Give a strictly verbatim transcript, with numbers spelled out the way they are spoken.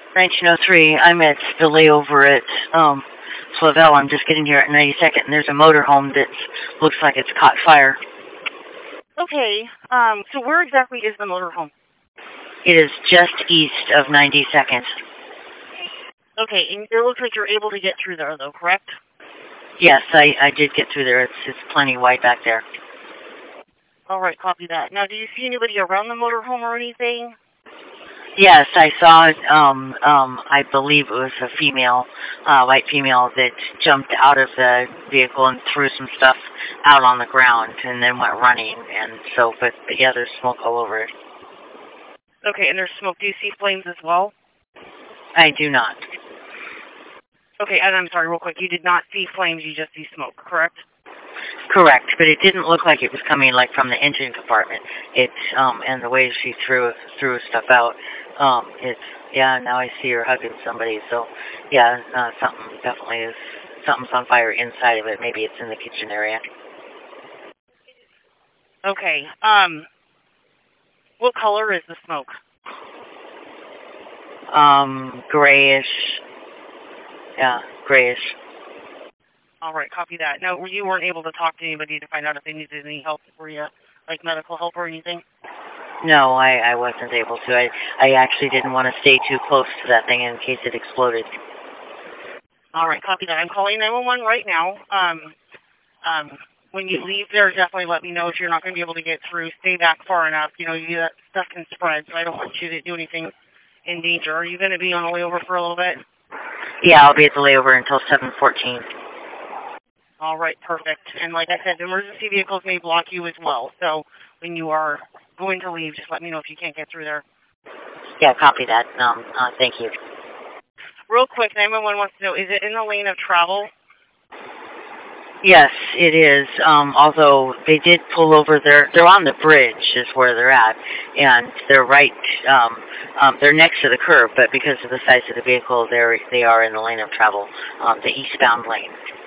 nineteen oh three, I'm at the layover at um, Flavel. I'm just getting here at ninety-second, and there's a motorhome that looks like it's caught fire. Okay, um, so where exactly is the motorhome? It is just east of ninety-second. Okay, and it looks like you're able to get through there, though, correct? Yes, I, I did get through there. It's, it's plenty wide back there. All right, copy that. Now, do you see anybody around the motorhome or anything? Yes, I saw, um, um, I believe it was a female, uh, white female that jumped out of the vehicle and threw some stuff out on the ground and then went running. And so, but, but yeah, there's smoke all over it. Okay, and there's smoke. Do you see flames as well? I do not. Okay, and I'm sorry, real quick. You did not see flames, you just see smoke, correct? Correct, but it didn't look like it was coming like from the engine compartment. It, um, and the way she threw threw stuff out, um, it's, yeah, now I see her hugging somebody, so, yeah, uh, something definitely is, something's on fire inside of it. Maybe it's in the kitchen area. Okay, um, what color is the smoke? Um, grayish. Yeah, grayish. All right, copy that. Now, you weren't able to talk to anybody to find out if they needed any help for you, like medical help or anything? No, I, I wasn't able to. I, I actually didn't want to stay too close to that thing in case it exploded. All right, copy that. I'm calling nine one one right now. Um, um, when you leave there, definitely let me know if you're not going to be able to get through. Stay back far enough. You know, you, that stuff can spread, so I don't want you to do anything in danger. Are you going to be on the way over for a little bit? Yeah, I'll be at the layover until seven fourteen. All right, perfect. And like I said, the emergency vehicles may block you as well. So when you are going to leave, just let me know if you can't get through there. Yeah, copy that. Um, uh, thank you. Real quick, nine one one wants to know, is it in the lane of travel? Yes, it is. Um, although they did pull over, they're they're on the bridge is where they're at, and they're right. Um, um, they're next to the curb, but because of the size of the vehicle, they're they are in the lane of travel, um, the eastbound lane.